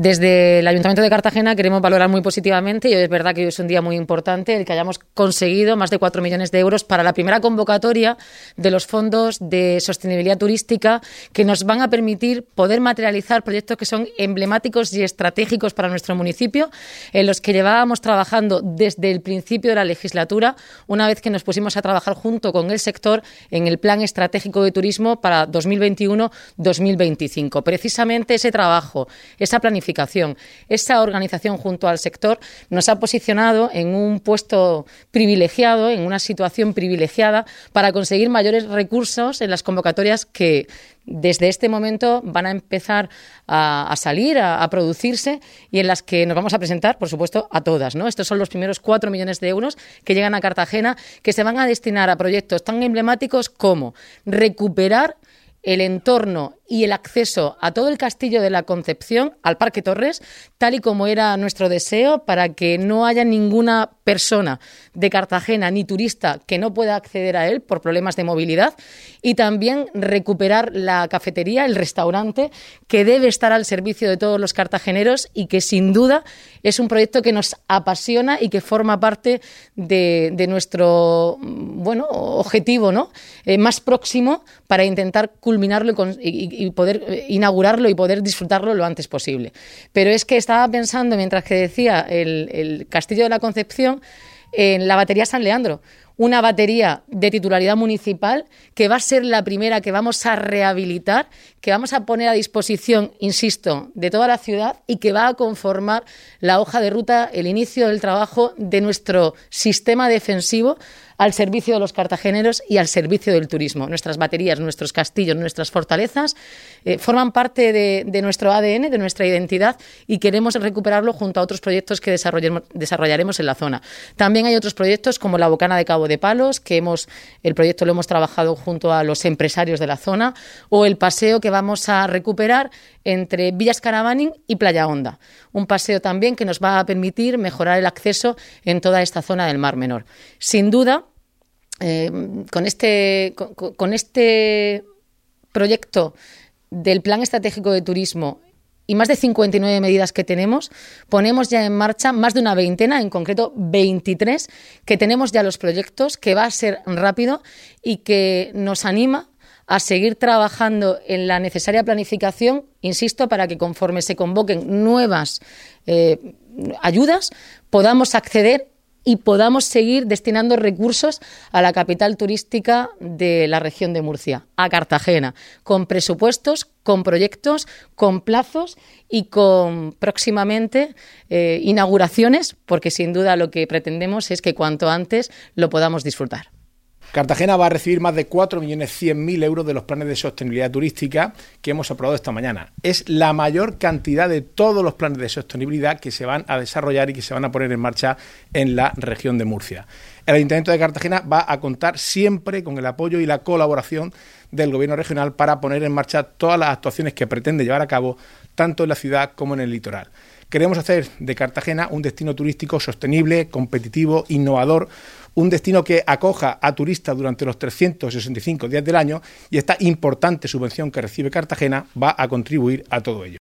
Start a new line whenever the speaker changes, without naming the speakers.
Desde el Ayuntamiento de Cartagena queremos valorar muy positivamente, y es verdad que hoy es un día muy importante el que hayamos conseguido más de 4 millones de euros para la primera convocatoria de los fondos de sostenibilidad turística, que nos van a permitir poder materializar proyectos que son emblemáticos y estratégicos para nuestro municipio, en los que llevábamos trabajando desde el principio de la legislatura, una vez que nos pusimos a trabajar junto con el sector en el Plan Estratégico de Turismo para 2021-2025. Precisamente ese trabajo, esa planificación, esa organización junto al sector nos ha posicionado en un puesto privilegiado, en una situación privilegiada para conseguir mayores recursos en las convocatorias que desde este momento van a empezar a salir, a producirse, y en las que nos vamos a presentar, por supuesto, a todas, ¿no? Estos son los primeros 4 millones de euros que llegan a Cartagena, que se van a destinar a proyectos tan emblemáticos como recuperar el entorno y el acceso a todo el Castillo de la Concepción, al Parque Torres, tal y como era nuestro deseo, para que no haya ninguna persona de Cartagena ni turista que no pueda acceder a él por problemas de movilidad, y también recuperar la cafetería, el restaurante, que debe estar al servicio de todos los cartageneros y que sin duda es un proyecto que nos apasiona y que forma parte de nuestro objetivo, ¿no? Más próximo, para intentar culminarlo y poder inaugurarlo y poder disfrutarlo lo antes posible. Pero es que estaba pensando, mientras que decía el Castillo de la Concepción, en la batería San Leandro, una batería de titularidad municipal que va a ser la primera que vamos a rehabilitar, que vamos a poner a disposición, insisto, de toda la ciudad, y que va a conformar la hoja de ruta, el inicio del trabajo de nuestro sistema defensivo al servicio de los cartageneros y al servicio del turismo. Nuestras baterías, nuestros castillos, nuestras fortalezas forman parte de nuestro ADN, de nuestra identidad, y queremos recuperarlo junto a otros proyectos que desarrollaremos en la zona. También hay otros proyectos como la Bocana de Cabo de Palos, que el proyecto lo hemos trabajado junto a los empresarios de la zona, o el paseo que vamos a recuperar entre Villas Caravaning y Playa Honda. Un paseo también que nos va a permitir mejorar el acceso en toda esta zona del Mar Menor. Sin duda, con este proyecto del Plan Estratégico de Turismo y más de 59 medidas que tenemos, ponemos ya en marcha más de una veintena, en concreto 23, que tenemos ya los proyectos, que va a ser rápido y que nos anima a seguir trabajando en la necesaria planificación, insisto, para que conforme se convoquen nuevas ayudas, podamos acceder y podamos seguir destinando recursos a la capital turística de la región de Murcia, a Cartagena, con presupuestos, con proyectos, con plazos y con próximamente inauguraciones, porque sin duda lo que pretendemos es que cuanto antes lo podamos disfrutar.
Cartagena va a recibir más de 4.100.000 euros de los planes de sostenibilidad turística que hemos aprobado esta mañana. Es la mayor cantidad de todos los planes de sostenibilidad que se van a desarrollar y que se van a poner en marcha en la región de Murcia. El Ayuntamiento de Cartagena va a contar siempre con el apoyo y la colaboración del Gobierno regional para poner en marcha todas las actuaciones que pretende llevar a cabo tanto en la ciudad como en el litoral. Queremos hacer de Cartagena un destino turístico sostenible, competitivo, innovador, un destino que acoja a turistas durante los 365 días del año, y esta importante subvención que recibe Cartagena va a contribuir a todo ello.